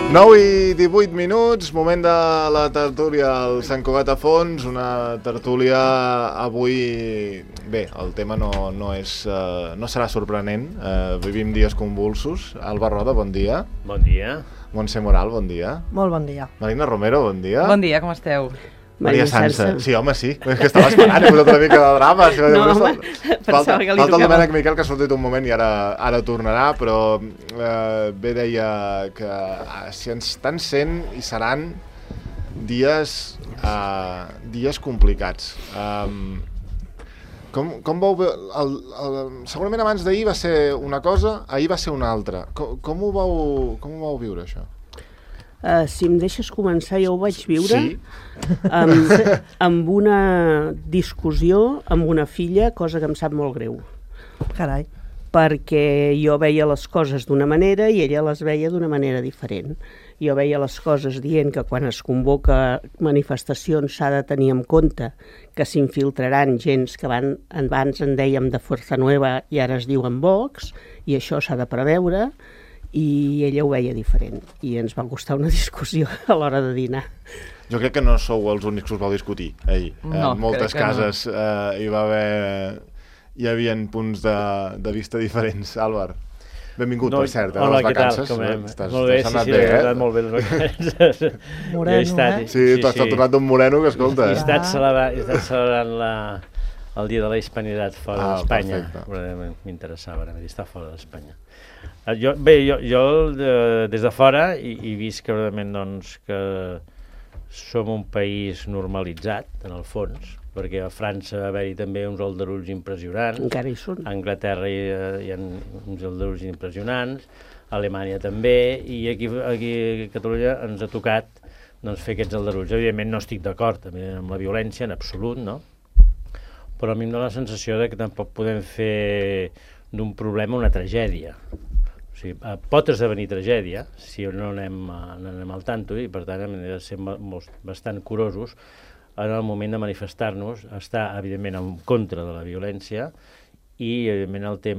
9 i 18 minuts, moment de la tertúlia al Sant Cugat a Fons, una tertúlia avui... Bé, el tema no serà sorprenent, vivim dies convulsos. Alba Roda, bon dia. Bon dia. Montse Moral, bon dia. Molt bon dia. Marina Romero, bon dia. Bon dia, com esteu? Maria Sansa. Sí, home, sí. És que estava esperant, he posat una mica de drama. No, home, pensava que li tocava. Falta el Domènec Miquel, que ha sortit un moment i ara tornarà, però bé deia que si ens estan sent i seran dies complicats. Com vau veure... Segurament abans d'ahir va ser una cosa, ahir va ser una altra. Com ho vau viure, això? Si em deixes començar, jo ho vaig viure sí. amb una discussió amb una filla, cosa que em sap molt greu. Carai. Perquè jo veia les coses d'una manera i ella les veia d'una manera diferent. Jo veia les coses dient que quan es convoca manifestacions s'ha de tenir en compte que s'infiltraran gens que abans en dèiem de Fuerza Nueva i ara es diuen Vox, i això s'ha de preveure, i ella ho veia diferent, i ens va costar una discussió a l'hora de dinar. Jo crec que no sou els únics que us vau discutir ahir. No, en moltes cases no. Hi havia punts de vista diferents. Àlvar, benvingut, per cert, hola, les vacances. Molt bé, sí, molt bé les vacances. Moreno, Sí, t'has tornat d'un moreno que, escolta... He estat celebrant el dia de la hispanitat fora d'Espanya. M'interessava estar fora d'Espanya. Jo des de fora he vist que realment que som un país normalitzat, en el fons, perquè a França va haver-hi també uns aldarulls impressionants. Encara hi són. A Anglaterra hi ha uns aldarulls impressionants, a Alemanya també, i aquí a Catalunya ens ha tocat fer aquests aldarulls. Evidentment no estic d'acord amb la violència, en absolut, no? Però a mi em dóna la sensació que tampoc podem fer d'un problema una tragèdia. O sigui, pot esdevenir tragèdia si no anem al tanto, i per tant hem de ser bastant curosos en el moment de manifestar-nos, estar evidentment en contra de la violència, i evidentment el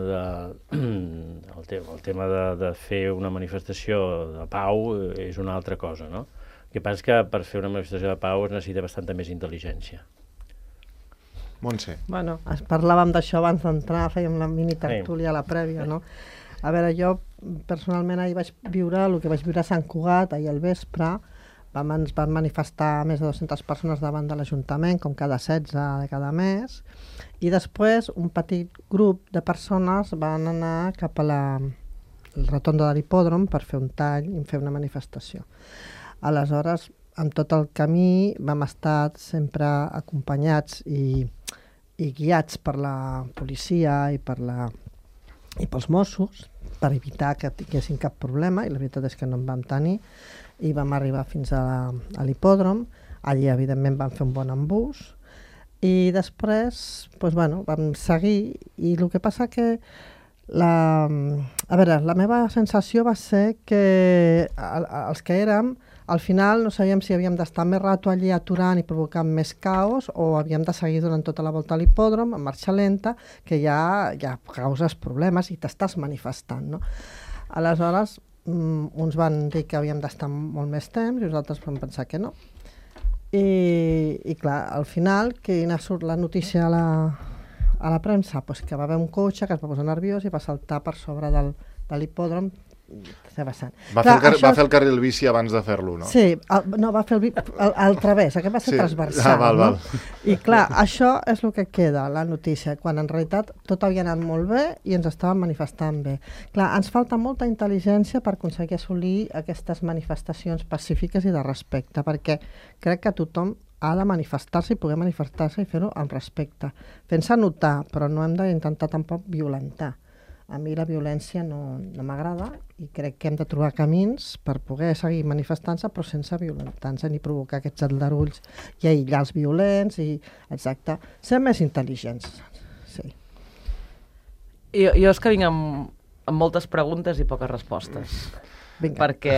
tema de fer una manifestació de pau és una altra cosa, no? El que passa és que per fer una manifestació de pau es necessita bastanta més intel·ligència. Montse. Bueno, parlàvem d'això abans d'entrar, fèiem la mini tertúlia a la prèvia, no? A veure, jo personalment ahir vaig viure el que vaig viure a Sant Cugat, ahir al vespre. Ens van manifestar més de 200 persones davant de l'Ajuntament, com cada 16 de cada mes, i després un petit grup de persones van anar cap a la rotonda de l'hipòdrom per fer un tall i fer una manifestació. Aleshores, en tot el camí vam estar sempre acompanyats i guiats per la policia i pels Mossos, per evitar que tinguessin cap problema, i la veritat és que no en vam tenir, i vam arribar fins a l'hipòdrom. Allí evidentment vam fer un bon embús, i després vam seguir, i el que passa que la meva sensació va ser que els que érem, al final no sabíem si havíem d'estar més rato allí aturant i provocant més caos, o havíem de seguir durant tota la volta a l'hipòdrom, en marxa lenta, que ja causes problemes i t'estàs manifestant, no? Aleshores, uns van dir que havíem d'estar molt més temps i nosaltres vam pensar que no. I clar, al final, quina surt la notícia a la premsa? Pues que va haver un cotxe que es va posar nerviós i va saltar per sobre de l'hipòdrom. Va fer el carril bici abans de fer-lo, no? Sí, va fer al través, aquest va ser transversal. Val. I clar, això és el que queda, la notícia, quan en realitat tot havia anat molt bé i ens estàvem manifestant bé. Clar, ens falta molta intel·ligència per aconseguir assolir aquestes manifestacions pacífiques i de respecte, perquè crec que tothom ha de manifestar-se i poder manifestar-se i fer-ho amb respecte, fent-se notar, però no hem d'intentar tampoc violentar. A mi la violència no m'agrada i crec que hem de trobar camins per poder seguir manifestant-se però sense violentar-se ni provocar aquests aldarulls i aïllar els violents i, exacte, ser més intel·ligents. Sí. Jo és que vinc amb moltes preguntes i poques respostes. Vinga. Perquè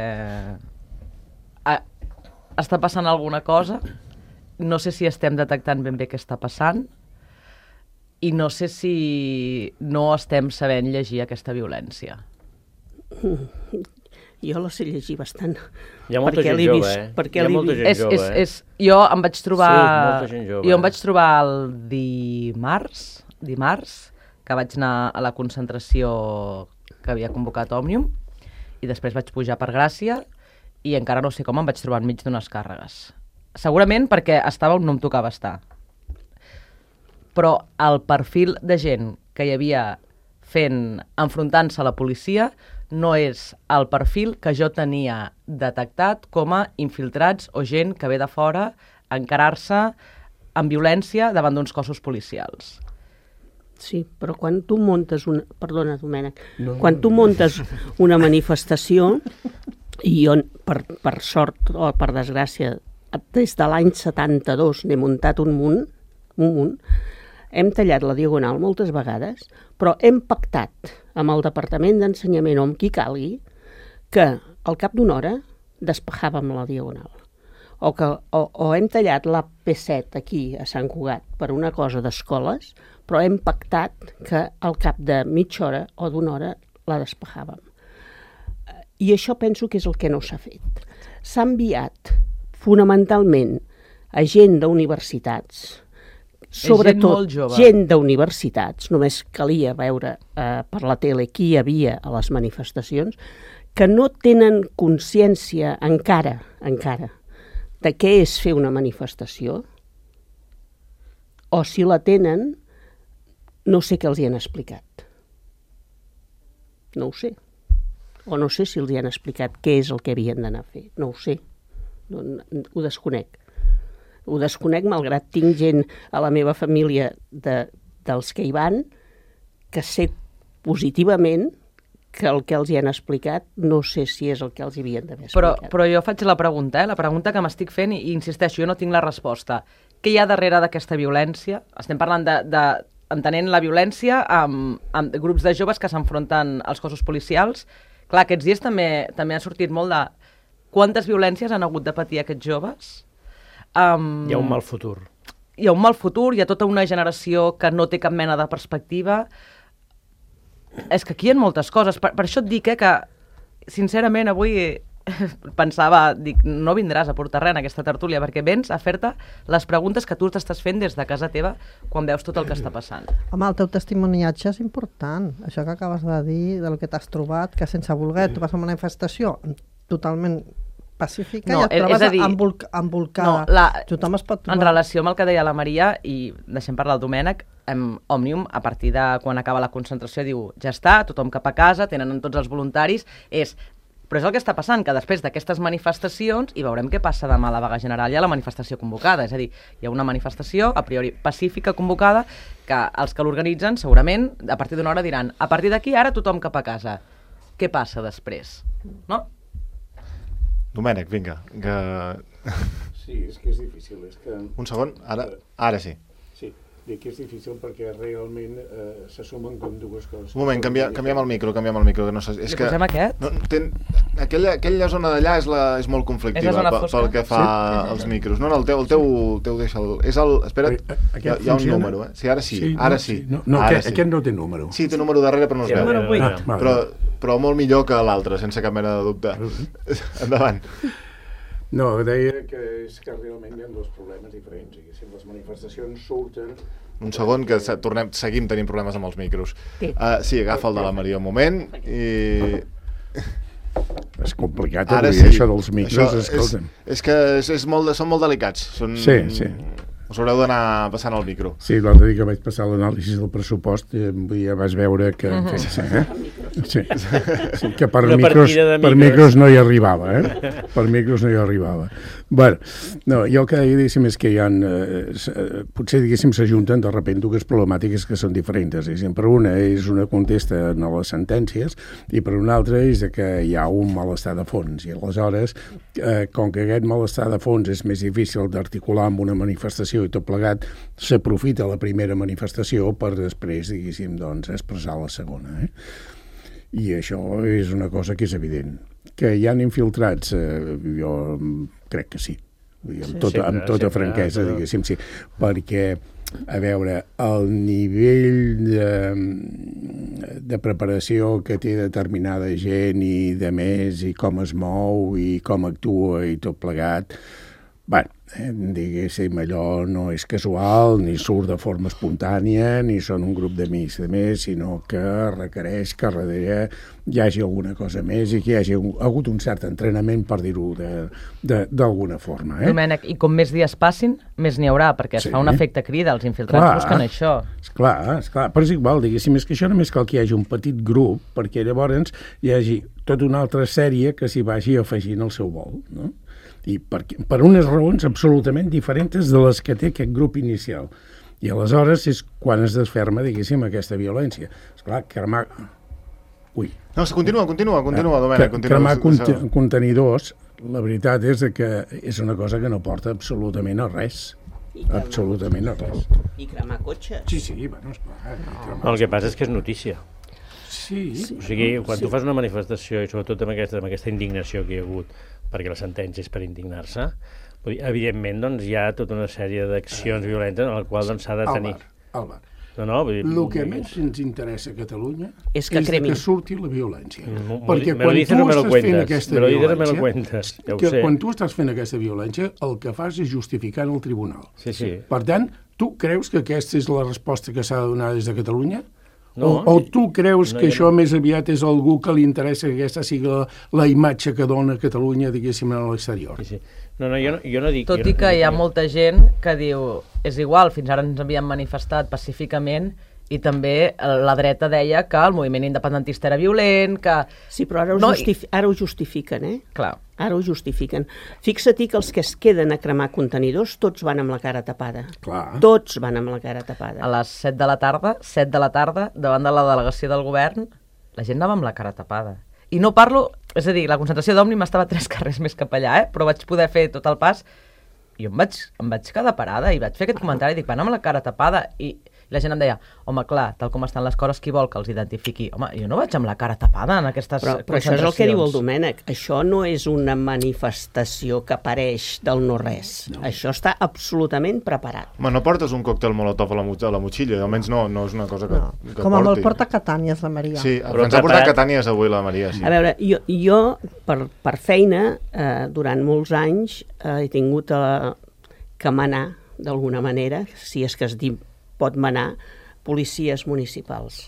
està passant alguna cosa, no sé si estem detectant ben bé què està passant, i no sé si no estem sabent llegir aquesta violència. Jo la sé llegir bastant. Hi ha molta gent jove, eh? Hi ha molta gent jove, Jo em vaig trobar... Sí, molta gent jove. Jo em vaig trobar el dimarts, que vaig anar a la concentració que havia convocat Òmnium, i després vaig pujar per Gràcia, i encara no sé com em vaig trobar enmig d'unes càrregues. Segurament perquè estava on no em tocava estar. Però el perfil de gent que hi havia enfrontant-se a la policia no és el perfil que jo tenia detectat com a infiltrats o gent que ve de fora a encarar-se amb violència davant d'uns cossos policials. Sí, però quan tu muntes una... Perdona, Domènec. Quan tu muntes una manifestació, i jo, per sort o per desgràcia, des de l'any 72 n'he muntat un munt, hem tallat la Diagonal moltes vegades, però hem pactat amb el Departament d'Ensenyament o amb qui calgui que al cap d'una hora despejàvem la Diagonal. O hem tallat la P7 aquí a Sant Cugat per una cosa d'escoles, però hem pactat que al cap de mitja hora o d'una hora la despejàvem. I això penso que és el que no s'ha fet. S'ha enviat fonamentalment a gent d'universitats, sobretot gent d'universitats, només calia veure per la tele qui hi havia a les manifestacions, que no tenen consciència encara, de què és fer una manifestació, o si la tenen, no sé què els hi han explicat. No ho sé. O no sé si els hi han explicat què és el que havien d'anar a fer. No ho sé. Ho desconec. Ho desconec, malgrat tinc gent a la meva família dels que hi van, que sé positivament que el que els hi han explicat no sé si és el que els hi havien d'haver explicat. Però jo faig la pregunta que m'estic fent, i insisteixo, jo no tinc la resposta. Què hi ha darrere d'aquesta violència? Estem parlant entenent la violència amb grups de joves que s'enfronten als cossos policials. Clar, aquests dies també ha sortit molt de quantes violències han hagut de patir aquests joves. Hi ha un mal futur. Hi ha un mal futur, hi ha tota una generació que no té cap mena de perspectiva. És que aquí hi ha moltes coses. Per això et dic que, sincerament, avui pensava, no vindràs a portar res en aquesta tertúlia, perquè vens a fer-te les preguntes que tu t'estàs fent des de casa teva quan veus tot el que està passant. Home, el teu testimoniatge és important. Això que acabes de dir, del que t'has trobat, que sense voler tu vas a una manifestació totalment pacífica i et trobes embolcada. Tothom es pot trobar. En relació amb el que deia la Maria, i deixem parlar el Domènec, Òmnium, a partir de quan acaba la concentració, diu, ja està, tothom cap a casa, tenen tots els voluntaris, però és el que està passant, que després d'aquestes manifestacions, i veurem què passa demà a la vaga general i a la manifestació convocada, és a dir, hi ha una manifestació, a priori pacífica, convocada, que els que l'organitzen, segurament, a partir d'una hora diran, a partir d'aquí, ara tothom cap a casa. Què passa després? No? Domènec, vinga. Sí, és que és difícil. Un segon, ara sí. Sí, dic que és difícil perquè realment se sumen com dues coses. Un moment, canviem el micro, que no sé... Li posem aquest? Aquella zona d'allà és molt conflictiva pel que fa als micros. No, el teu deixa... Espera't, hi ha un número, eh? Sí, ara sí. No, aquest no té número. Sí, té número darrere, però no es veu. Però molt millor que l'altre, sense cap mena de dubte. Endavant. No, deia que realment hi ha dos problemes diferents. Les manifestacions surten... Un segon, que seguim tenint problemes amb els micros. Sí, agafa el de la Maria un moment i... És complicat avui, això dels micros, escolta'm. És que són molt delicats. Sí. Us haureu d'anar passant el micro. Sí, l'altre dia que vaig passar l'anàlisi del pressupost ja vas veure que... Sí, que per micros no hi arribava, Per micros no hi arribava. Bé, jo el que deia, diguéssim, és que hi ha... Potser, diguéssim, s'ajunten de sobte dues problemàtiques que són diferents. Per una és una contesta a les sentències i per una altra és que hi ha un malestar de fons. I aleshores, com que aquest malestar de fons és més difícil d'articular amb una manifestació i tot plegat, s'aprofita la primera manifestació per després, diguéssim, expressar la segona. I això és una cosa que és evident. Que hi han infiltrats, jo crec que sí. Amb tota franquesa, diguéssim, sí. Perquè a veure, el nivell de preparació que té determinada gent i de més, i com es mou i com actua i tot plegat, bueno, diguéssim, allò no és casual, ni surt de forma espontània, ni són un grup d'amics de més, sinó que requereix que darrere hi hagi alguna cosa més i que hi hagi hagut un cert entrenament, per dir-ho d'alguna forma. Domènec, i com més dies passin, més n'hi haurà, perquè es fa un efecte crida, els infiltrats busquen això. Esclar, però és igual, diguéssim, és que això només cal que hi hagi un petit grup, perquè llavors hi hagi tota una altra sèrie que s'hi vagi afegint al seu vol, no? I per unes raons absolutament diferents de les que té aquest grup inicial. I aleshores és quan es desferma, diguéssim, aquesta violència. Esclar, cremar... Ui. No, continua, Domènec. Cremar contenidors, la veritat és que és una cosa que no porta absolutament a res. Absolutament a res. I cremar cotxes. Sí, bueno, esclar. El que passa és que és notícia. Sí. O sigui, quan tu fas una manifestació, i sobretot amb aquesta indignació que hi ha hagut, perquè la sentència és per indignar-se, evidentment doncs, hi ha tota una sèrie d'accions violentes en la qual s'ha de tenir... Albert, el que més ens interessa a Catalunya és que surti la violència. Perquè quan tu estàs fent aquesta violència, quan tu estàs fent aquesta violència, el que fas és justificar en el tribunal. Sí. Per tant, tu creus que aquesta és la resposta que s'ha de donar des de Catalunya? No, o tu creus que això més aviat és algú que li interessa que aquesta sigui la imatge que dona Catalunya, diguéssim, a l'exterior? Sí. No, jo no dic... Tot i que hi ha molta gent que diu és igual, fins ara ens havíem manifestat pacíficament i també la dreta deia que el moviment independentista era violent, que... Sí, però ara ho justifiquen, Clar. Ara ho justifiquen. Fixa-t'hi que els que es queden a cremar contenidors tots van amb la cara tapada. Clar. Tots van amb la cara tapada. A les 7 de la tarda, davant de la delegació del govern, la gent anava amb la cara tapada. I no parlo... És a dir, la concentració d'Òmnium estava 3 carrers més cap allà, però vaig poder fer tot el pas i em vaig quedar parada i vaig fer aquest comentari, dic, van amb la cara tapada i la gent em deia, home, clar, tal com estan les coses, qui vol que els identifiqui? Home, jo no vaig amb la cara tapada en aquestes concentracions. Però això és el que diu el Domènec. Això no és una manifestació que apareix del no-res. No. Això està absolutament preparat. Home, no portes un còctel molotov a la motxilla, almenys no és una cosa que porti. Com amb el porta Catànies, la Maria. Sí, ens ha portat Catànies avui la Maria, sí. A veure, jo per feina, durant molts anys, he tingut que manar, d'alguna manera, si és que es pot manar, policies municipals.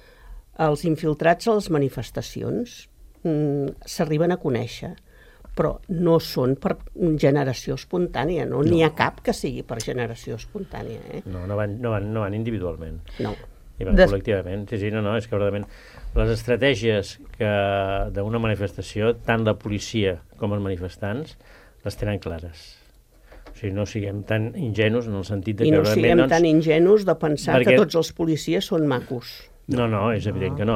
Els infiltrats a les manifestacions s'arriben a conèixer, però no són per generació espontània, no n'hi ha cap que sigui per generació espontània. No van individualment. No. I van col·lectivament. Sí, no, és que verdaderament les estratègies d'una manifestació, tant la policia com els manifestants, les tenen clares. O sigui, no siguem tan ingenus en el sentit de que... I no siguem tan ingenus de pensar que tots els policies són macos. No, és evident que no.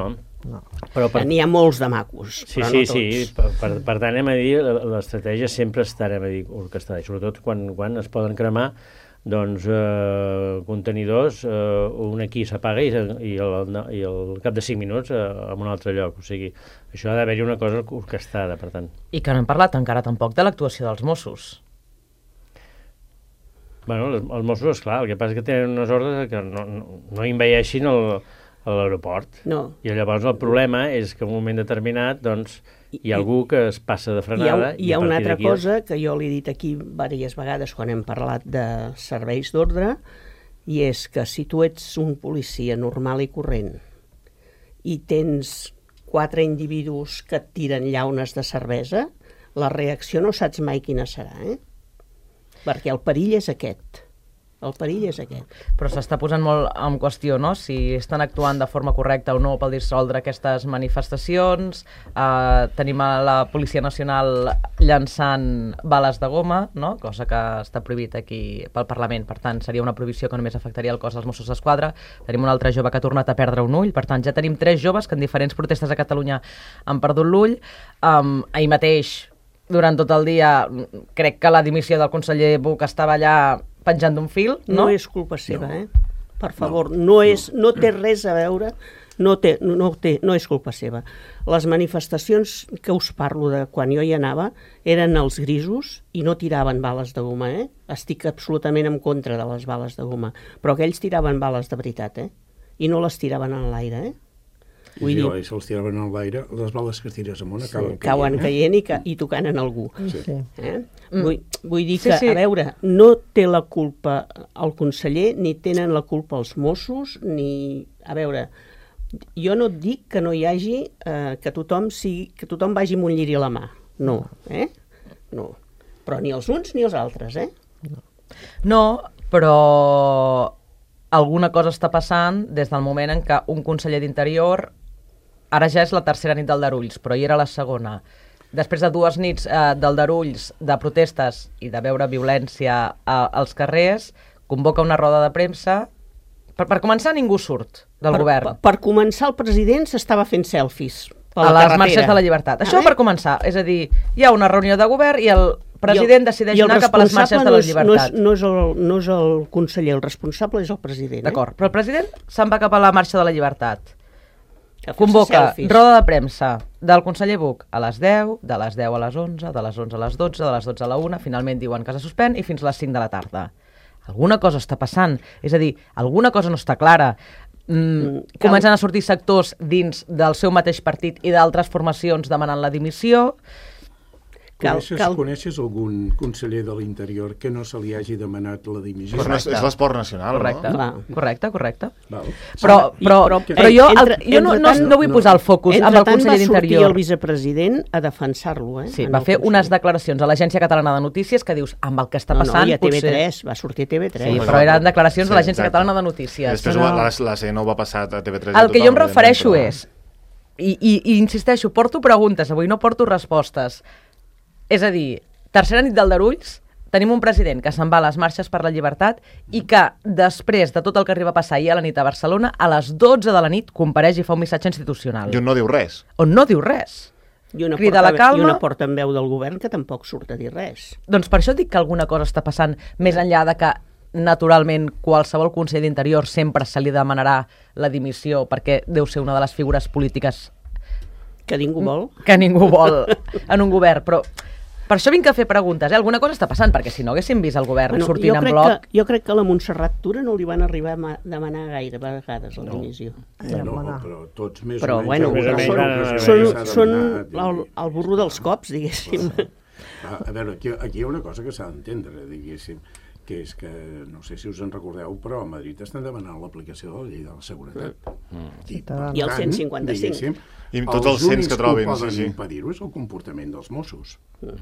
N'hi ha molts de macos, però no tots. Sí. Per tant, hem de dir, l'estratègia sempre està, orquestada, sobretot quan es poden cremar contenidors, un aquí s'apaga i al cap de 5 minuts en un altre lloc. O sigui, això ha d'haver-hi una cosa orquestada, per tant. I que no hem parlat encara tampoc de l'actuació dels Mossos. Bueno, els Mossos, esclar, el que passa és que tenen unes ordres que no envaeixin l'aeroport. No. I llavors el problema és que en un moment determinat hi ha algú que es passa de frenada. Hi ha una altra cosa que jo l'he dit aquí diverses vegades quan hem parlat de serveis d'ordre, i és que si tu ets un policia normal i corrent i tens 4 individus que et tiren llaunes de cervesa, la reacció no saps mai quina serà, perquè el perill és aquest. El perill és aquest. Però s'està posant molt en qüestió, no?, si estan actuant de forma correcta o no per dissoldre aquestes manifestacions. Tenim a la Policia Nacional llançant bales de goma, no?, cosa que està prohibit aquí pel Parlament. Per tant, seria una prohibició que només afectaria el cos dels Mossos d'Esquadra. Tenim un altre jove que ha tornat a perdre un ull. Per tant, ja tenim 3 joves que en diferents protestes a Catalunya han perdut l'ull. Ahir mateix, durant tot el dia, crec que la dimissió del conseller Buch estava allà penjant d'un fil, no? No és culpa seva, Per favor, no té res a veure, no és culpa seva. Les manifestacions que us parlo de quan jo hi anava eren els grisos i no tiraven bales de goma, Estic absolutament en contra de les bales de goma, però aquells tiraven bales de veritat, I no les tiraven en l'aire, I se'ls tiraven en l'aire, les bales que tires amunt cauen caient i tocant en algú. Sí. Vull dir que, a veure, no té la culpa el conseller, ni tenen la culpa els Mossos, ni... A veure, jo no et dic que no hi hagi, que tothom vagi amb un lliri a la mà. No, No. Però ni els uns ni els altres, No, però alguna cosa està passant des del moment en què un conseller d'Interior, ara ja és la tercera nit d'aldarulls, però hi era la segona, després de 2 nits d'aldarulls, de protestes i de veure violència als carrers, convoca una roda de premsa. Per començar, ningú surt del govern. Per començar, el president s'estava fent selfies a les marxes de la llibertat. Això per començar. És a dir, hi ha una reunió de govern i el president decideix anar cap a les marxes de la llibertat. No és el conseller, el responsable és el president. D'acord, però el president se'n va cap a la marxa de la llibertat. Convoca roda de premsa del conseller Buch a les 10, de les 10 a les 11, de les 11 a les 12, de les 12 a la 1, finalment diuen que se suspèn i fins a les 5 de la tarda. Alguna cosa està passant, és a dir, alguna cosa no està clara. Comencen a sortir sectors dins del seu mateix partit i d'altres formacions demanant la dimissió. Coneixes algun conseller de l'Interior que no se li hagi demanat la dimissió? És l'esport nacional, correcte. Però jo no vull posar el focus amb el conseller d'Interior. Va sortir el vicepresident a defensar-lo. Sí, va fer unes declaracions a l'Agència Catalana de Notícies que dius, amb el que està passant... No, i a TV3, va sortir a TV3. Sí, però eren declaracions de l'Agència Catalana de Notícies. Després la CNO va passar a TV3. El que jo em refereixo és, i insisteixo, porto preguntes, avui no porto respostes. És a dir, tercera nit d'aldarulls, tenim un president que se'n va a les marxes per la llibertat i que després de tot el que arriba a passar ahir a la nit a Barcelona, a les 12 de la nit compareix i fa un missatge institucional. I on no diu res. On no diu res. Crida a la calma. I una portaveu del govern que tampoc surt a dir res. Doncs per això dic que alguna cosa està passant, més enllà de que naturalment qualsevol conseller d'Interior sempre se li demanarà la dimissió perquè deu ser una de les figures polítiques que ningú vol en un govern, però per això vinc a fer preguntes, alguna cosa està passant, perquè si no haguéssim vist el govern sortint en bloc... Jo crec que a la Montserrat Tura no li van arribar a demanar gaire vegades la dimissió. No, però tots més o menys... Són el burro dels cops, diguéssim. A veure, aquí hi ha una cosa que s'ha d'entendre, diguéssim, que és que, no sé si us en recordeu, però a Madrid estan demanant l'aplicació de la llei de la seguretat. I el 155. I tots els cents que trobin. Els únics que poden impedir-ho és el comportament dels Mossos.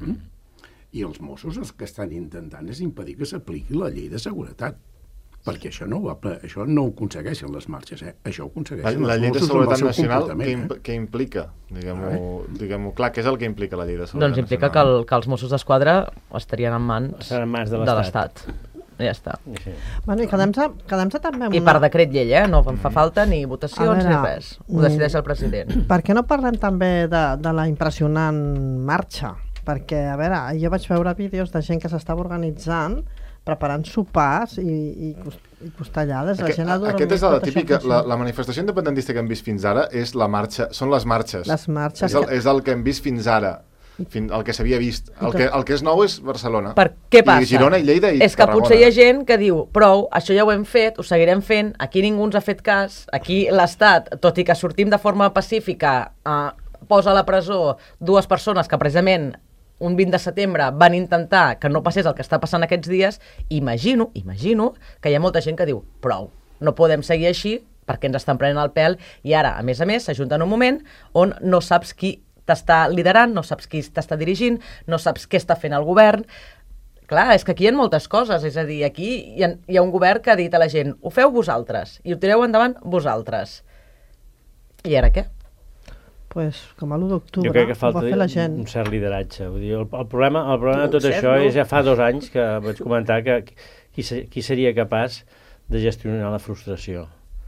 I els Mossos el que estan intentant és impedir que s'apliqui la llei de seguretat. Perquè això no ho aconsegueixen les marxes, això ho aconsegueixen la llei de els Mossos seguretat nacional, què implica? Diguem-ho clar, què és el que implica la llei de seguretat nacional? Doncs implica que els Mossos d'Esquadra estarien en mans de l'Estat. Ja està. Bueno, i quedem-se també amb I per decret llei, no em fa falta ni votacions ni res. Ho decideix el president. Per què no parlem també de la impressionant marxa? Perquè, a veure, jo vaig veure vídeos de gent que s'estava organitzant, preparant sopars i costellades. Aquest és la típica, la manifestació independentista que hem vist fins ara és la marxa, són les marxes. Les marxes. És el que hem vist fins ara. El que s'havia vist. El que és nou és Barcelona. Per què passa? I Girona, i Lleida i és que potser hi ha gent que diu prou, això ja ho hem fet, ho seguirem fent, aquí ningú ens ha fet cas, aquí l'Estat, tot i que sortim de forma pacífica, posa a la presó 2 persones que precisament un 20 de setembre van intentar que no passés el que està passant aquests dies. Imagino que hi ha molta gent que diu prou, no podem seguir així perquè ens estan prenent el pèl i ara, a més, s'ajunta en un moment on no saps qui t'està liderant, no saps qui t'està dirigint, no saps què està fent el govern. Clar, és que aquí hi ha moltes coses, és a dir, aquí hi ha un govern que ha dit a la gent, ho feu vosaltres, i ho tireu endavant vosaltres. I ara què? Pues, com a l'1 d'octubre, jo crec que falta ho va fer la gent. Un cert lideratge. Vull dir, el problema de tot això és ja fa 2 anys que vaig comentar que qui seria capaç de gestionar la frustració.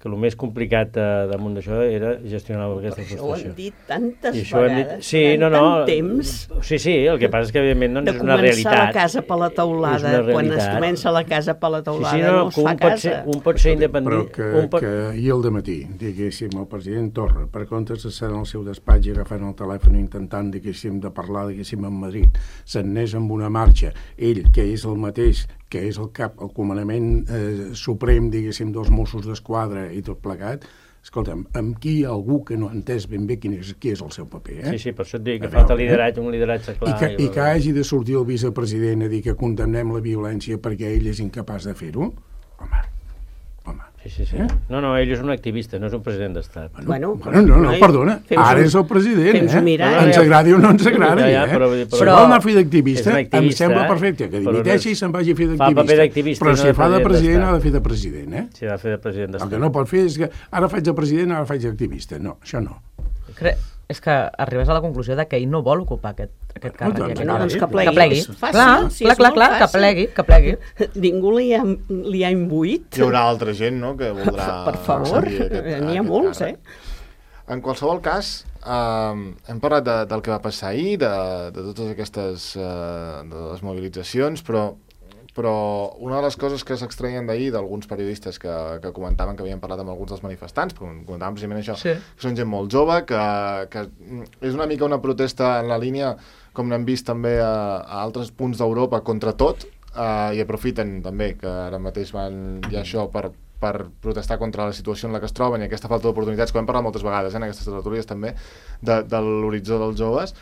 que el més complicat damunt d'això era gestionar aquesta frustració. Això ho hem dit tantes vegades, sí, tant temps. Sí, el que passa és que, evidentment, doncs, és una realitat. De començar la casa per la teulada, quan es comença la casa per la teulada, no es fa casa. Un pot ser independent. Però que ahir al dematí, diguéssim, el president Torra, per comptes de ser en el seu despatx i agafant el telèfon intentant, diguéssim, de parlar, diguéssim, amb Madrid, se'n anés amb una marxa, ell, que és el mateix, que és el cap, el comandament suprem, diguéssim, dels Mossos d'Esquadra i tot plegat, escolta'm, amb qui hi ha algú que no ha entès ben bé qui és el seu paper, eh? Sí, per això et dic que falta lideratge, un lideratge clar. I que hagi de sortir el vicepresident a dir que condemnem la violència perquè ell és incapaç de fer-ho? Home. Sí. No, ell és un activista, no és un president d'estat. Bueno, perdona, ara és el president, ens agradi o no ens agradi, Si vol anar a fer d'activista, em sembla perfecte que dimiteixi i se'n vagi a fer d'activista. Però si fa de president, ha de fer de president, eh? Si ha de fer de president d'estat. El que no pot fer és que ara faig de president, ara faig d'activista. No, això no. És que arribes a la conclusió de que ell no vol ocupar aquest càrrec. Doncs que plegui. Clar, que plegui. Ningú li ha imbuït. Hi haurà altra gent, no?, que voldrà... Per favor, n'hi ha molts, En qualsevol cas, hem parlat del que va passar ahir, de totes aquestes de les mobilitzacions, però una de les coses que s'extreien d'ahir d'alguns periodistes que comentaven que havien parlat amb alguns dels manifestants, comentaven precisament això, que són gent molt jove, que és una mica una protesta en la línia, com n'hem vist també a altres punts d'Europa, contra tot, i aprofiten també que ara mateix van ja això per protestar contra la situació en la que es troben i aquesta falta d'oportunitats, que ho hem parlat moltes vegades en aquestes tertúlies també, de l'horitzó dels joves,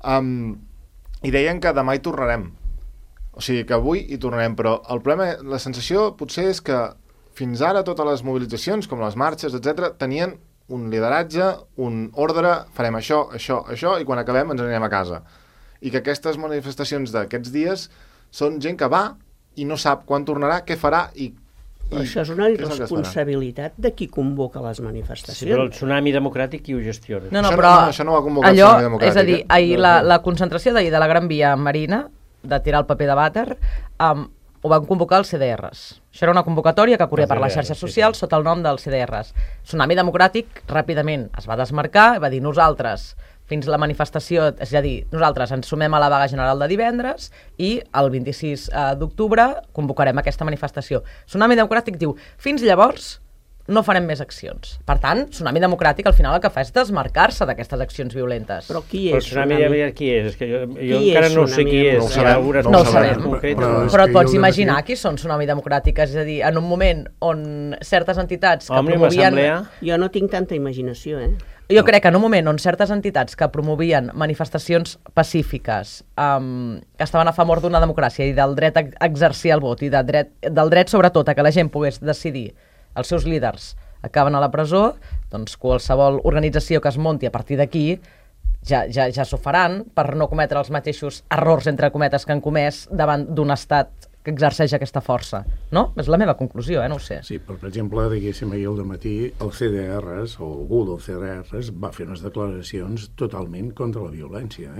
i deien que demà hi tornarem. O sigui, que avui hi tornarem, però el problema, la sensació potser és que fins ara totes les mobilitzacions, com les marxes, etc., tenien un lideratge, un ordre, farem això, i quan acabem ens anirem a casa. I que aquestes manifestacions d'aquests dies són gent que va i no sap quan tornarà, què farà i això és una irresponsabilitat de qui convoca les manifestacions. Sí, però el tsunami democràtic qui ho gestiona? No, però això no va convocar el tsunami democràtic. És a dir, ahir la concentració d'ahir de la Gran Via Marina, de tirar el paper de vàter, ho van convocar els CDRs. Això era una convocatòria que corria per les xarxes socials sota el nom dels CDRs. Tsunami Democràtic ràpidament es va desmarcar i va dir nosaltres fins la manifestació, és a dir, nosaltres ens sumem a la vaga general de divendres i el 26 d'octubre convocarem aquesta manifestació. Tsunami Democràtic diu, fins llavors no farem més accions. Per tant, Tsunami Democràtic al final el que fa és desmarcar-se d'aquestes accions violentes. Però qui és? Tsunami qui és? És que jo encara no sé qui és. No ho sabem. Però et pots imaginar qui són Tsunami Democràtic, és a dir, en un moment on certes entitats que promovien... Jo no tinc tanta imaginació, Jo crec que en un moment on certes entitats que promovien manifestacions pacífiques, que estaven a favor d'una democràcia i del dret a exercir el vot i del dret sobretot a que la gent pogués decidir els seus líders acaben a la presó, doncs qualsevol organització que es munti a partir d'aquí ja s'ho faran per no cometre els mateixos errors, entre cometes, que han comès davant d'un estat que exerceix aquesta força. No? És la meva conclusió, no ho sé. Sí, però per exemple, diguéssim, ahir al dematí, els CDRs, o algú dels CDRs, va fer unes declaracions totalment contra la violència,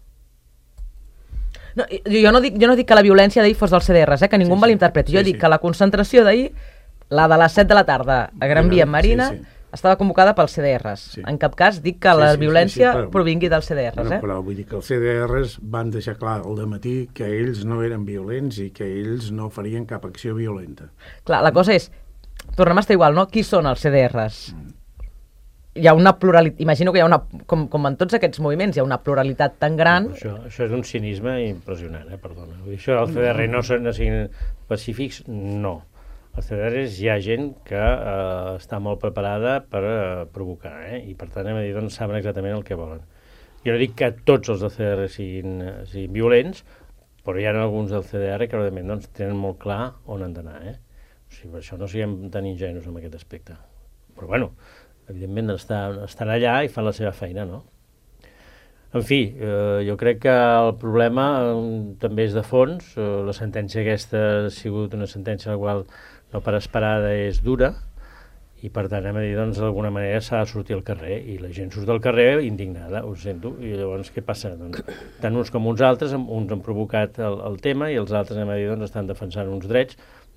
No, jo no dic que la violència d'ahir fos dels CDRs, que ningú em malinterpreti. Jo dic que la concentració d'ahir, la de les 7 de la tarda a Gran Via Marina, estava convocada pels CDRs. En cap cas dic que la violència provingui dels CDRs. Però vull dir que els CDRs van deixar clar al dematí que ells no eren violents i que ells no farien cap acció violenta. Clar, la cosa és, tornem a estar igual, no? Qui són els CDRs? Hi ha una pluralitat, imagino que hi ha una, com en tots aquests moviments, hi ha una pluralitat tan gran... Això és un cinisme impressionant, perdona. Això dels CDR no són pacífics, no. Als CDRs hi ha gent que està molt preparada per provocar, i per tant doncs, saben exactament el que volen. Jo no dic que tots els del CDR siguin violents, però hi ha alguns del CDR que realment doncs, tenen molt clar on han d'anar. O sigui, per això no siguem tan ingenus en aquest aspecte. Però bueno, evidentment estan allà i fan la seva feina, no? En fi, jo crec que el problema també és de fons. La sentència aquesta ha sigut una sentència en la qual no per esperada és dura i per tant doncs d'alguna manera s'ha de sortir al carrer i la gent surt al carrer indignada, ho sento, i llavors què passa? Doncs, tant uns com uns altres, uns han provocat el tema i els altres doncs, estan defensant uns drets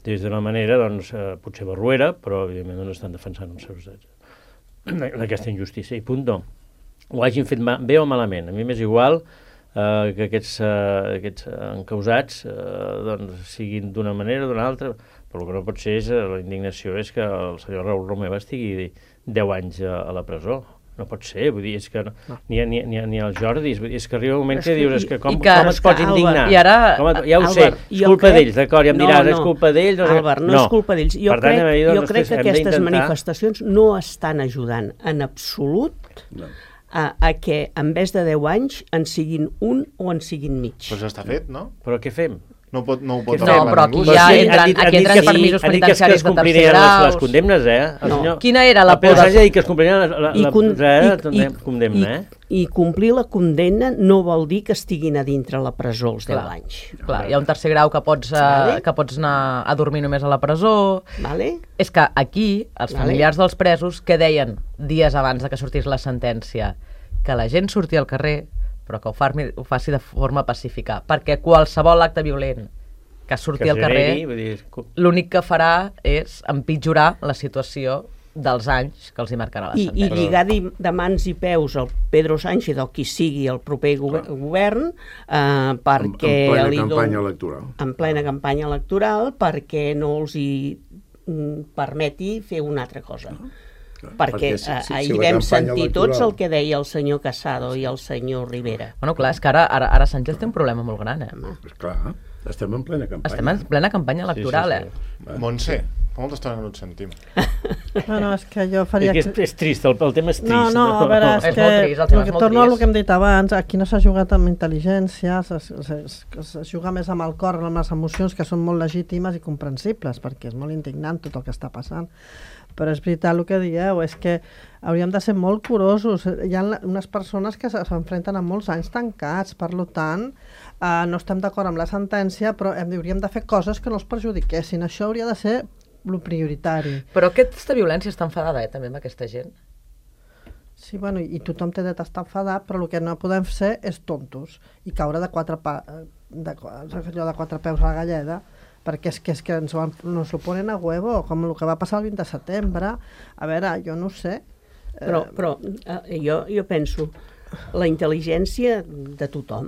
des d'una manera, doncs, potser barruera, però evidentment no estan defensant els seus drets d'aquesta injustícia, i punt. Ho hagin fet bé o malament. A mi m'és igual que aquests encausats doncs, siguin d'una manera o d'una altra, però el que no pot ser la indignació és que el senyor Raül Romeva estigui 10 anys a la presó. No pot ser, vull dir, és que ni el Jordi, és que arriba un moment que dius, és que com et pots indignar? Ja ho sé, és culpa d'ells, d'acord, ja em diràs, és culpa d'ells? Albert, no és culpa d'ells. Jo crec que aquestes manifestacions no estan ajudant en absolut a que en vez de 10 anys en siguin un o en siguin mig. Però ja està fet, no? Però què fem? No ho pot arreglar ningú. No, però aquí ja entren permisos penitenciaris de tercer grau. Les condemnes, No. Quina era la por? S'ha de dir que es complirien la condemna, I complir la condemna no vol dir que estiguin a dintre la presó els 10 anys. Clar, hi ha un tercer grau que pots anar a dormir només a la presó. És que aquí, els familiars dels presos, què deien dies abans de que sortís la sentència? Que la gent sortia al carrer, però que ho faci de forma pacífica, perquè qualsevol acte violent que surti al carrer, l'únic que farà és empitjorar la situació dels anys que els hi marcarà la sentència. I lligar de mans i peus al Pedro Sánchez o qui sigui el proper govern perquè... En plena campanya electoral, perquè no els hi permeti fer una altra cosa. Perquè ahir vam sentir tots el que deia el senyor Casado i el senyor Rivera. Bueno, clar, és que ara Sánchez té un problema molt gran, Clar, estem en plena campanya. Estem en plena campanya electoral, Montse, fa molta estona que no et sentim. No, és que jo faria... És trist, el tema és trist. No, a veure, és que torno al que hem dit abans, aquí no s'ha jugat amb intel·ligència, es juga més amb el cor, amb les emocions que són molt legítimes i comprensibles, perquè és molt indignant tot el que està passant. Però és veritat el que dieu, és que hauríem de ser molt curosos. Hi ha unes persones que s'enfrenten a molts anys tancats, per tant, no estem d'acord amb la sentència, però hauríem de fer coses que no els perjudiquessin. Això hauria de ser el prioritari. Però aquesta violència està enfadada, també, amb aquesta gent? Sí, bueno, i tothom té dret a estar enfadat, però el que no podem ser és tontos i caure de quatre peus a la galleda, perquè és que nos lo ponen a huevo, com el que va passar el 20 de setembre. A veure, jo no ho sé. Però jo penso, la intel·ligència de tothom,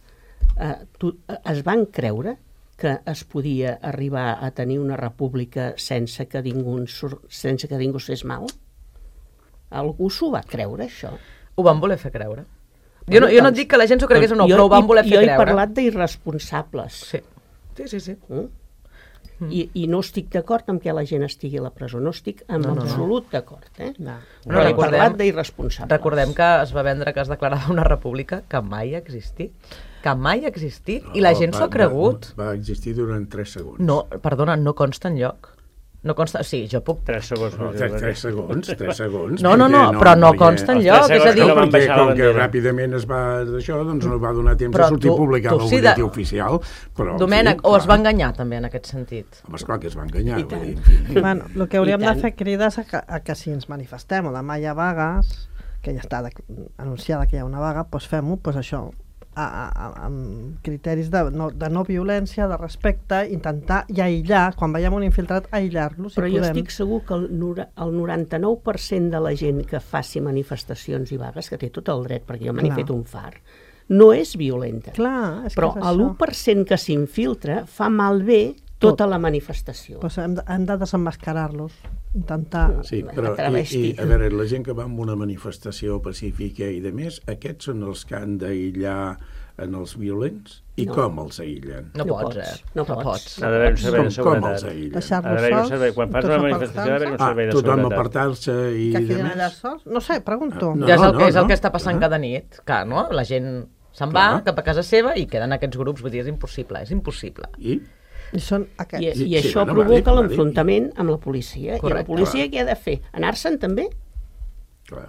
es van creure que es podia arribar a tenir una república sense que ningú es fes mal? Algú s'ho va creure, això? Ho van voler fer creure. Jo no et dic que la gent s'ho cregués o no, però ho van voler fer creure. Jo he parlat d'irresponsables. Sí. I no estic d'acord amb que la gent estigui a la presó, no estic en absolut d'acord. Però he parlat d'irresponsables. Recordem que es va vendre que es declarava una república que mai ha existit. I la gent s'ho ha cregut. Va existir durant 3 segons. No, perdona, no consta enlloc. No consta, sí, jo puc... 3 segons. 3 segons. No, però no consta enlloc. És a dir, com que ràpidament es va d'això, doncs no va donar temps a sortir publicat al butlletí oficial. Domènec, o es va enganyar també en aquest sentit? Home, esclar que es va enganyar. Bueno, el que hauríem de fer crides a que si ens manifestem o demà hi ha vagues, que ja està anunciada que hi ha una vaga, doncs fem-ho, doncs això, amb criteris de no violència, de respecte, intentar i aïllar, quan veiem un infiltrat, aïllar-lo, si podem. Però jo estic segur que el 99% de la gent que faci manifestacions i vagues, que té tot el dret, perquè jo me n'he fet un far, no és violenta. Clar, però l'1% que s'infiltra fa malbé tota la manifestació. Pues hem de desemmascarar-los, intentar... Sí, però a veure, la gent que va en una manifestació pacífica i de més, aquests són els que han d'aïllar en els violents? I com els aïllen? No pots. Ha d'haver un servei de seguretat. Deixar-los sols. Quan fas una manifestació ha d'haver un servei de seguretat. Tothom apartar-se i que queden allà sols? No sé, pregunto. És el que està passant cada nit. Clar, no? La gent se'n va cap a casa seva i queden aquests grups. Vull dir, és impossible. I això provoca l'enfrontament amb la policia. I la policia què ha de fer? Anar-se'n també? Clar.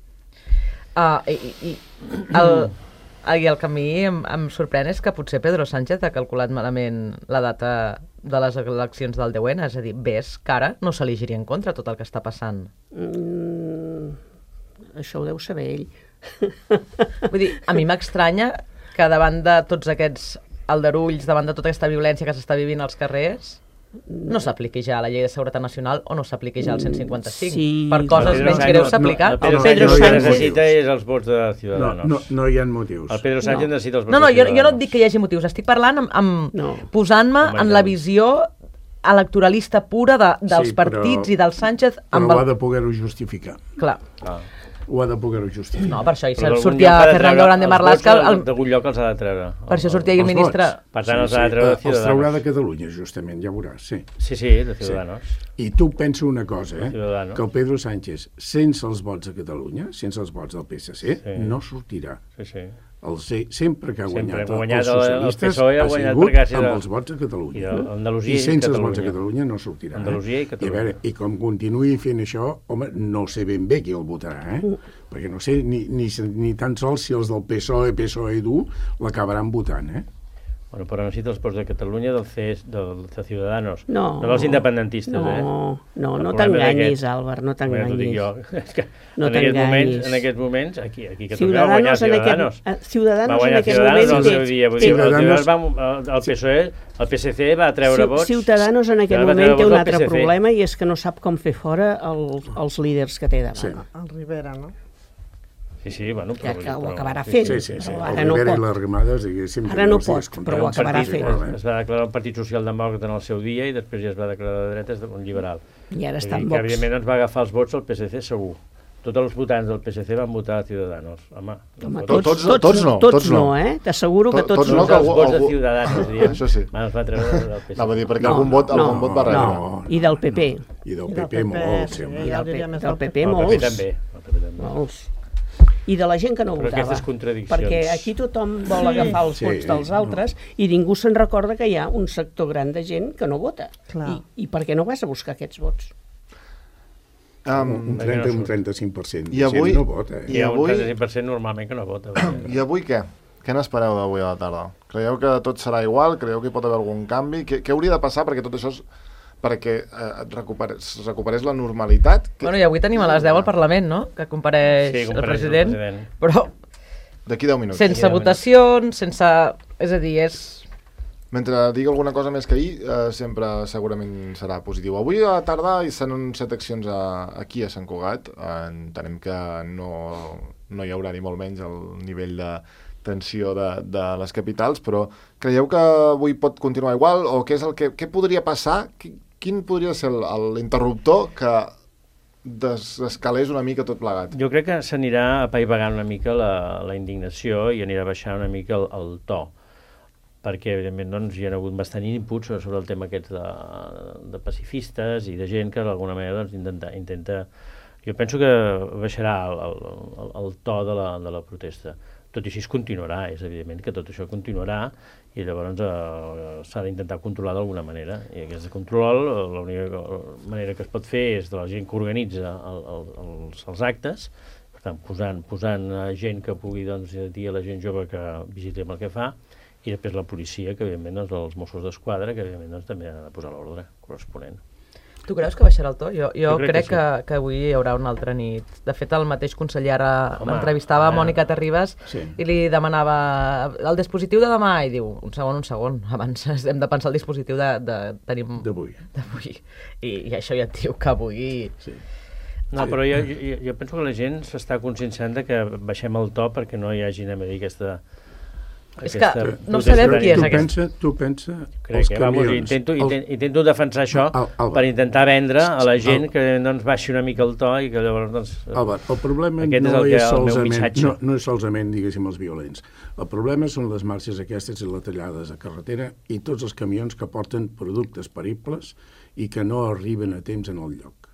El que a mi em sorprèn és que potser Pedro Sánchez ha calculat malament la data de les eleccions del 10N, és a dir, ves que ara no se li giri en contra tot el que està passant. Això ho deu saber ell. Vull dir, a mi m'estranya que davant de tots aquests aldarulls, davant de tota aquesta violència que s'està vivint als carrers, no s'apliqui ja la llei de seguretat nacional o no s'apliqui ja el 155. Sí. Per coses menys greus s'aplicar. El Pedro Sánchez necessita és els vots de Ciudadanos. No hi ha motius. El Pedro Sánchez necessita els vots de Ciudadanos. Jo no et dic que hi hagi motius, estic parlant posant-me en la visió electoralista pura dels partits i del Sánchez. Però ho ha de poder-ho justificar. Clar. Ho ha de poder-ho justificar. No, per això sortia Fernando Grande Marlaska... D'algun lloc els ha de treure. Per això sortia el ministre... Per tant, els ha de treure de Ciudadanos. Els traurà de Catalunya, justament, ja veuràs, sí. Sí, de Ciudadanos. I tu pensa una cosa, que el Pedro Sánchez, sense els vots a Catalunya, sense els vots del PSC, no sortirà. Sempre que ha guanyat els socialistes ha sigut amb els vots a Catalunya. I sense els vots a Catalunya no sortirà. I com continuï fent això, home, no sé ben bé qui el votarà, perquè no sé ni tan sols si els del PSOE dur l'acabaran votant, Bueno, però necessita els vots de Catalunya de Ciudadanos, no dels independentistes, No t'enganyis, Àlvar, no t'enganyis. En aquests moments, aquí a Catalunya va guanyar Ciudadanos. Ciudadanos en aquests moments... El PSC va treure vots... Ciudadanos en aquest moment té un altre problema i és que no sap com fer fora els líders que té davant. El Rivera, no? Sí, bueno... Que ho acabarà fent. Sí. El Rivera i les Remades, diguéssim... Ara no pot, però ho acabarà fent. Es va declarar un partit socialdemòcrata en el seu dia i després ja es va declarar de dretes un liberal. I ara està en Vox. Que, evidentment, ens va agafar els vots al PSC, segur. Tots els votants del PSC van votar a Ciudadanos. Home, tots no. T'asseguro que tots no. Els vots de Ciudadanos, diem. Això sí. Els va treure del PSC. Anava a dir, perquè algun vot va rebre. I del PP. I del PP molt, sempre. I del PP molts. Molts. I de la gent que no votava, perquè aquí tothom vol agafar els vots dels altres i ningú se'n recorda que hi ha un sector gran de gent que no vota. I per què no vas a buscar aquests vots? Un 30 i un 35%. I avui no vota. Hi ha un 35% normalment que no vota. I avui què? Què n'espereu d'avui a la tarda? Creieu que tot serà igual? Creieu que hi pot haver algun canvi? Què hauria de passar perquè tot això perquè es recuperés la normalitat? Bueno, i avui tenim a les 10 al Parlament, no? Que compareix el president. Però d'aquí 10 minuts. Sense votacions, sense... És a dir, és... Mentre digui alguna cosa més que ahir, sempre segurament serà positiu. Avui a la tarda s'han anunciat accions aquí a Sant Cugat. Entenem que no hi haurà ni molt menys el nivell de tensió de les capitals, però creieu que avui pot continuar igual? O què podria passar? Quin podria ser l'interruptor que desescalés una mica tot plegat? Jo crec que s'anirà apaivagant una mica la indignació i anirà baixant una mica el to, perquè evidentment doncs, hi ha hagut bastant inputs sobre el tema aquest de pacifistes i de gent que d'alguna manera doncs, intenta... Jo penso que baixarà el to de la protesta. Tot i així es continuarà, és evident que tot això continuarà i llavors s'ha d'intentar controlar d'alguna manera. I aquest control, l'única manera que es pot fer és de la gent que organitza els actes, per tant, posant gent que pugui dir a la gent jove que visiti el que fa, i després la policia, que evidentment els Mossos d'Esquadra, que evidentment també han de posar l'ordre corresponent. Tu creus que baixarà el to? Jo crec que avui hi haurà una altra nit. De fet, el mateix conseller ara entrevistava Mònica Terribas i li demanava el dispositiu de demà i diu, un segon, abans hem de pensar el dispositiu d'avui. I això ja et diu que avui... No, però jo penso que la gent s'està conscienciant que baixem el to perquè no hi hagi, anem a dir, aquesta... És que no sabem qui és aquest. Tu pensa els camions... Intento defensar això per intentar vendre a la gent que doncs baixi una mica el to i que llavors... Albert, el problema no és solament, diguéssim, els violents. El problema són les marxes aquestes i les tallades a carretera i tots els camions que porten productes peribles i que no arriben a temps en el lloc.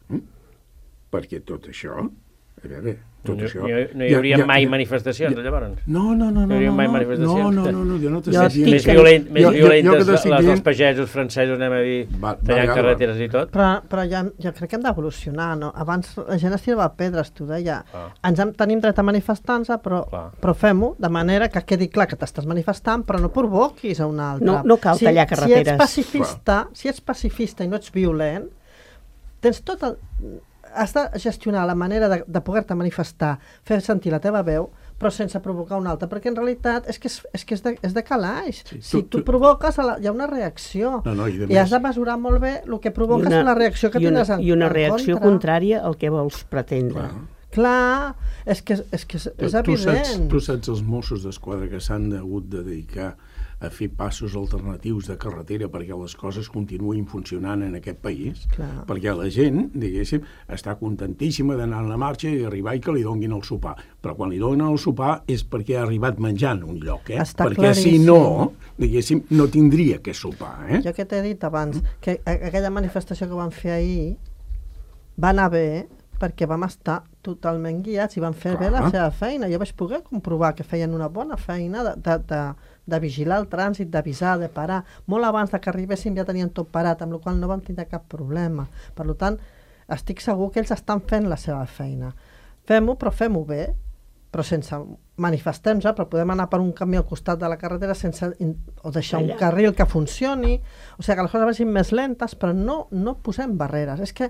Perquè tot això... A veure, tot això... No hi hauria mai manifestacions, llavors? No, no hi hauria mai manifestacions? No, jo no t'estic dient... Més violentes les dels pagesos francesos, anem a dir, tallant carreteres i tot? Però jo crec que hem d'evolucionar, no? Abans la gent es tirava pedres, t'ho deia. Tenim dret a manifestar-nos, però fem-ho de manera que quedi clar que t'estàs manifestant, però no provoquis a un altre. No cal tallar carreteres. Si ets pacifista i no ets violent, tens tot el... Has de gestionar la manera de poder-te manifestar, fer sentir la teva veu, però sense provocar un altre, perquè en realitat és que és de calaix. Si tu provoques, hi ha una reacció, i has de mesurar molt bé el que provoques i la reacció que tens en contra. I una reacció contrària al que vols pretendre. Clar, és que és evident. Tu saps els Mossos d'Esquadra que s'han hagut de dedicar a fer passos alternatius de carretera perquè les coses continuïn funcionant en aquest país? Clar. Perquè la gent, diguéssim, està contentíssima d'anar a la marxa i arribar i que li donguin el sopar. Però quan li donen el sopar és perquè ha arribat menjant un lloc, Està perquè claríssim. si no, diguéssim, no tindria què sopar, Jo que t'he dit abans, que aquella manifestació que van fer ahir va anar bé perquè vam estar totalment guiats i van fer bé la seva feina. Jo vaig poder comprovar que feien una bona feina de vigilar el trànsit, d'avisar, de parar. Molt abans que arribéssim ja tenien tot parat, amb la qual cosa no vam tindre cap problema. Per tant, estic segur que ells estan fent la seva feina. Fem-ho, però fem-ho bé, però sense manifestem-nos, però podem anar per un camí al costat de la carretera o deixar un carril que funcioni, o sigui que les coses vagin més lentes, però no posem barreres. És que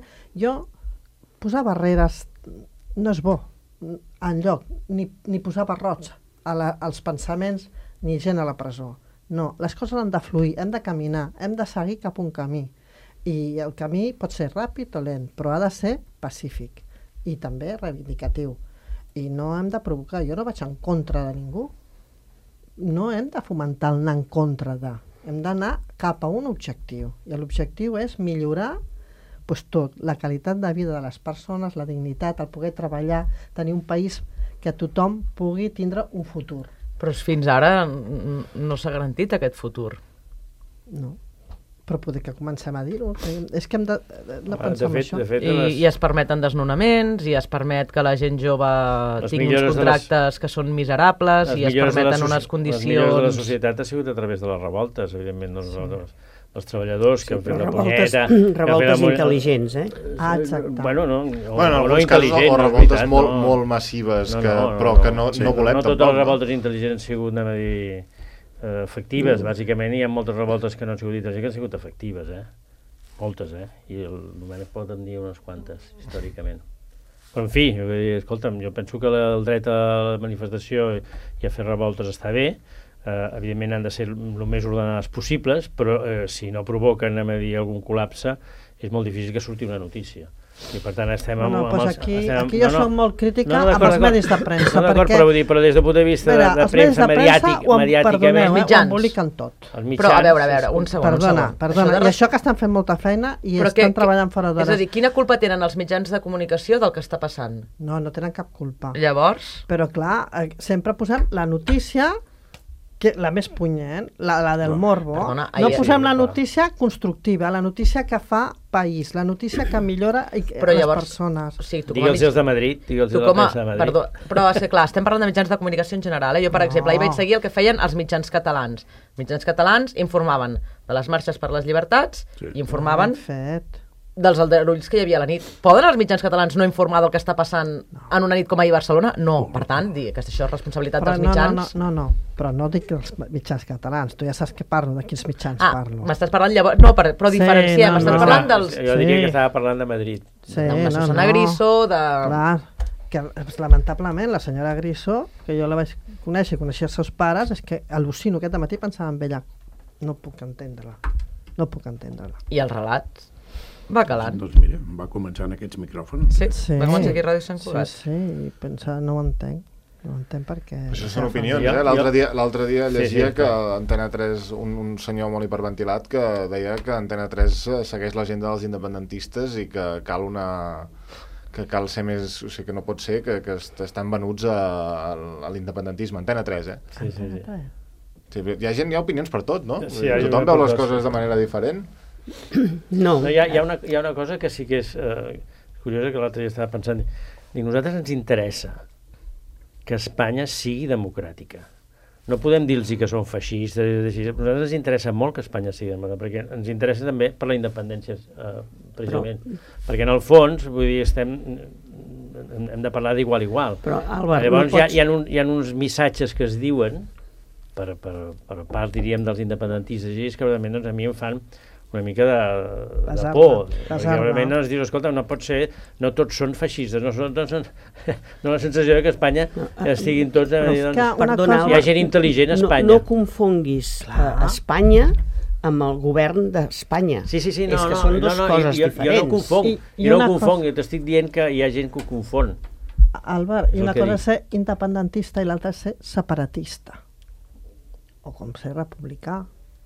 posar barreres no és bo enlloc, ni posar barrots als pensaments ni gent a la presó. No, les coses han de fluir, hem de caminar, hem de seguir cap a un camí. I el camí pot ser ràpid o lent, però ha de ser pacífic i també reivindicatiu. I no hem de provocar, jo no vaig en contra de ningú. No hem de fomentar el anar en contra de. Hem d'anar cap a un objectiu. I l'objectiu és millorar tot, la qualitat de vida de les persones, la dignitat, el poder treballar, tenir un país que tothom pugui tindre un futur. Però fins ara no s'ha garantit aquest futur. No, però poder que comencem a dir-ho. És que hem de pensar en això. I es permeten desnonaments, i es permet que la gent jove tingui uns contractes que són miserables, i es permeten unes condicions... Les millors de la societat ha sigut a través de les revoltes, evidentment, els treballadors que han fet la punyeta... Revoltes intel·ligents, exacte. Bueno, no intel·ligents. O revoltes molt massives, però que no volem tampoc. No totes les revoltes intel·ligents han sigut, anem a dir, efectives. Bàsicament hi ha moltes revoltes que no han sigut intel·ligents, que han sigut efectives, moltes, i el Domènec pot en dir unes quantes, històricament. Però, en fi, escolta'm, jo penso que el dret a la manifestació i a fer revoltes està bé. Evidentment han de ser el més ordenades possibles, però si no provoquen algun col·lapse és molt difícil que surti una notícia, i per tant estem aquí jo soc molt crítica amb els medis de premsa, però des del punt de vista de premsa mediàticament els mitjans ho emboliquen tot. Però a veure, un segon. Perdona, i això que estan fent molta feina i estan treballant fora d'hores. És a dir, quina culpa tenen els mitjans de comunicació del que està passant? No tenen cap culpa. Llavors? Però clar, sempre posem la notícia la més punyent, la del morbo. Perdona, no posem la notícia constructiva, la notícia que fa país, la notícia que millora les persones. Digue'ls els de Madrid, digue'ls de la premsa de Madrid. Perdó, però és clar, estem parlant de mitjans de comunicació en general. Jo, per exemple, ahir vaig seguir el que feien els mitjans catalans. Els mitjans catalans informaven de les marxes per les llibertats i informaven dels aldarulls que hi havia a la nit. Poden els mitjans catalans no informar del que està passant en una nit com ahir a Barcelona? No. Per tant, dir que això és responsabilitat dels mitjans. No, però no dic els mitjans catalans. Tu ja saps que parlo, de quins mitjans parlo. M'estàs parlant llavors... No, però diferenciem. M'estàs parlant dels... Jo diria que estava parlant de Madrid. D'una Susana Griso, de... Clar, que lamentablement la senyora Griso, que jo la vaig conèixer i coneixia els seus pares, és que al·lucino aquest matí pensava en ella. No puc entendre-la. I els relats? Va calant. Doncs mira, va començar en aquests micròfons. Sí. Va començar aquí a Ràdio Sant Cugat. Sí, i pensar, no ho entenc perquè... Això són opinions, L'altre dia llegia que Antena 3, un senyor molt hiperventilat, que deia que Antena 3 segueix l'agenda dels independentistes i que cal ser més... O sigui, que no pot ser que estan venuts a l'independentisme. Antena 3, Sí. Sí, hi ha opinions per tot, no? Tothom veu les coses de manera diferent. No. Hi ha una cosa que sí que és curiosa, que l'altre dia estava pensant. Nosaltres ens interessa que Espanya sigui democràtica. No podem dir-los que són feixistes. A nosaltres ens interessa molt que Espanya sigui democràtica, perquè ens interessa també per la independència, precisament. Perquè en el fons, vull dir, hem de parlar d'igual a igual. Però, Albert, llavors hi ha uns missatges que es diuen per part, diríem, dels independentistes, i és que realment a mi em fan una mica de por. Realment es diu, escolta, no pot ser, no tots són feixistes, no la sensació que a Espanya estiguin tots... Perdona, hi ha gent intel·ligent a Espanya. No confonguis Espanya amb el govern d'Espanya. Sí, no, és que són dues coses diferents. Jo no confonc, jo t'estic dient que hi ha gent que ho confon. Albert, i una cosa és ser independentista i l'altra és ser separatista. O com ser republicà.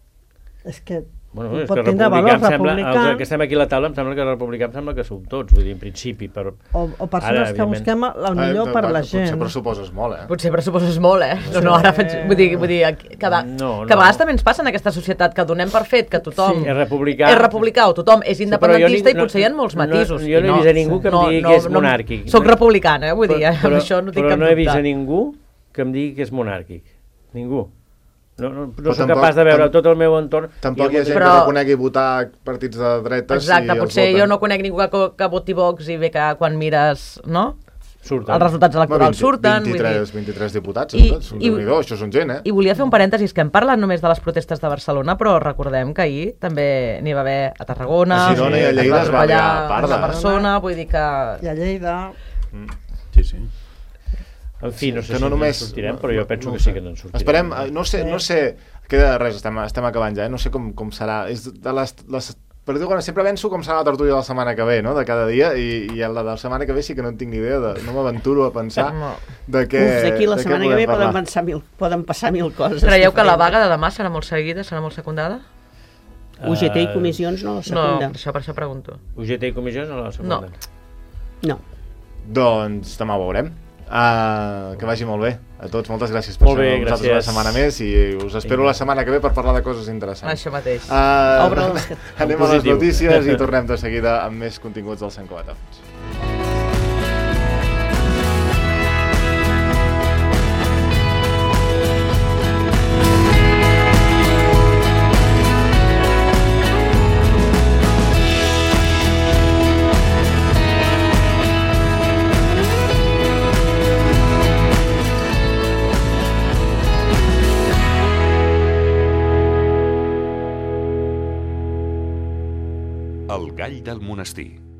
És que pot tindre valors republicà. Els que estem aquí a la taula em sembla que republicà em sembla que som tots, vull dir, en principi. O persones que busquem el millor per la gent. Potser pressuposes molt, Potser pressuposes molt, No, ara faig... Vull dir, que a vegades també ens passa en aquesta societat que donem per fet que tothom és republicà o tothom és independentista i potser hi ha molts matisos. Jo no he vist a ningú que em digui que és monàrquic. Soc republicana, vull dir, amb això no tinc cap dubte. Però no he vist a ningú que em digui que és monàrquic. Ningú. No soc capaç de veure tot el meu entorn. Tampoc hi ha gent que reconegui votar partits de dretes. Exacte, potser jo no conec ningú que voti Vox i bé que quan mires, no? Els resultats electorals surten. 23 diputats, això són gent, I volia fer un parèntesis, que hem parlat només de les protestes de Barcelona, però recordem que ahir també n'hi va haver a Tarragona, a Girona i a Lleida es va haver a Parda. A Barcelona, vull dir que... I a Lleida... Sí. En fi, no sé si ens sortirem, però jo penso que sí que ens sortirem. Esperem, no sé, queda res, estem acabant ja, no sé com serà. És de les per dir-ho, sempre penso com serà la tertúlia de la setmana que ve, no?, de cada dia, i la de la setmana que ve sí que no en tinc ni idea, no m'aventuro a pensar de què d'aquí la setmana que ve poden passar mil coses. Creieu que la vaga de demà serà molt seguida, serà molt secundada? UGT i comissions no la secunda. No, per això pregunto. UGT i comissions no la secunda? No. Doncs demà ho veurem. Que vagi molt bé a tots, moltes gràcies per ser amb nosaltres una setmana més i us espero la setmana que ve per parlar de coses interessants. Això mateix. Anem a les notícies i tornem de seguida amb més continguts del Sant Cugat a Fons. El gall del monestir.